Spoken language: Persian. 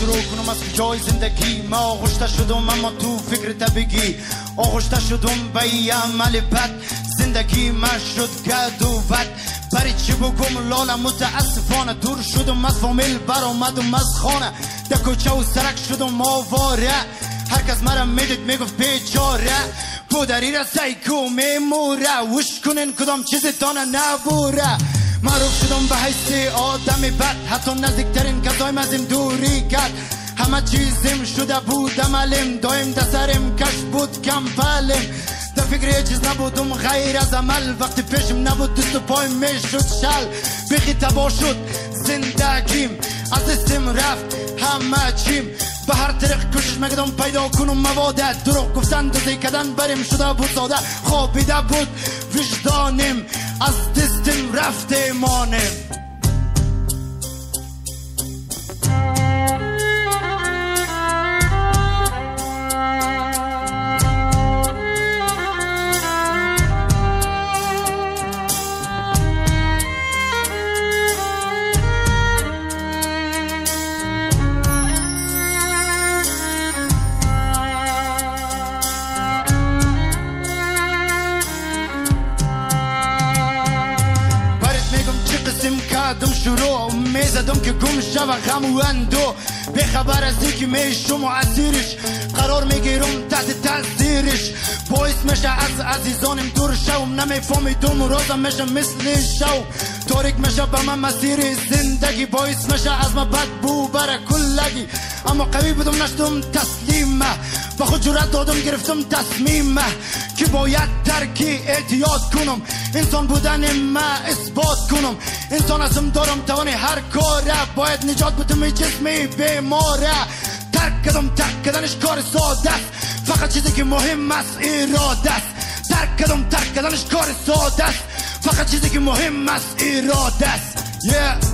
شروع کنم از کجای زندگی. ما آغشته شدم اما تو فکر طبیعی، آغشته شدم به ای عمل بد. زندگی من شد گد و ود، برای چی بگم لاله متاسفانه. دور شدم از فامیل برآمدم از خانه، در کوچه و سرک شدم آواره. هر کس مرا میدید میگفت بیچاره، پودری را سایکو میموره. وش کنین کدام چیزی تانه نبوره. معروف شدم به حیث آدم بد، حتی نزدیکترین کسایم ازم دوری کرد. همه چیزم شده بودم علم، دایم دسترم کش بود کم پلم. در فکر یه چیز نبودم غیر از عمل، وقتی پیشم نبود دست و پای میشد شل. بخی تبا شد زندگیم، از دستم رفت همه چیم. به هر طریق کوشش میکردم پیدا کنم مواد، دروغ گفتن دوزی کردن بریم شده بود ساده. خوابیده بود وجدانم، از دستم رفت ایمانم. کردم شروع میزدم که گم شوه غم و اندو. به خبر از اینکه میشم و اسیرش قرار میگیرم تحت تاثیرش. باعث میشه از عزیزانم دور شوم، نمیفهمیدم روزم میشه مثل شو. تاریک میشه به من مسیر زندگی، باعث میشه از من بدبو بره کلگی. اما قوی بودم نشدم تسلیمه، با خود جرأت دادم گرفتم تصمیمه که باید ترکی اعتیاد کنم. انسان بودن ما اثبات کنم، انسان ازم دارم توانی هر کاره. باید نجات بدم این جسمی بیماره. ترک کردنش کار ساده است، فقط چیزی که مهم است اراده است. ترک کردنش کار ساده است، فقط چیزی که مهم است اراده است.